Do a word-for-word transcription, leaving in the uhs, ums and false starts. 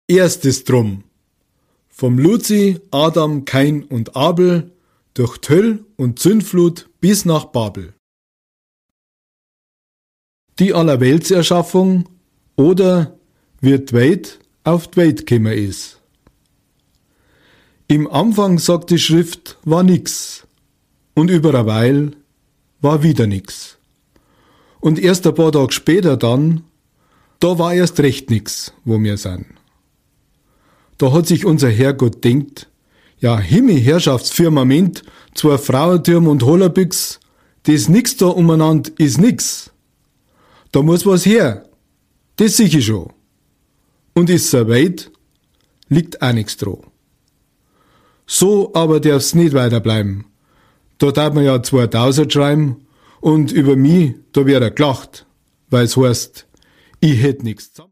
Erstes Drum. Vom Luzi, Adam, Kain und Abel, durch Töll und Zündflut bis nach Babel. Die Allerweltserschaffung oder wie die Welt auf die Welt gekommen ist. Im Anfang sagt die Schrift, war nix, und über eine Weile war wieder nix. Und erst ein paar Tage später dann, da war erst recht nix, wo wir sind. Da hat sich unser Herrgott denkt, ja, Himmel, Herrschaftsfirmament, zwei Frauentürme und Hollerbüchs, das nix da umeinander ist nix. Da muss was her, das sicher schon. Und ist so weit, liegt auch nix dran. So aber darf's nicht weiterbleiben. Da darf man ja zweitausend schreiben und über mich, da wird er gelacht, weil's heißt, ich hätt nix zusammen.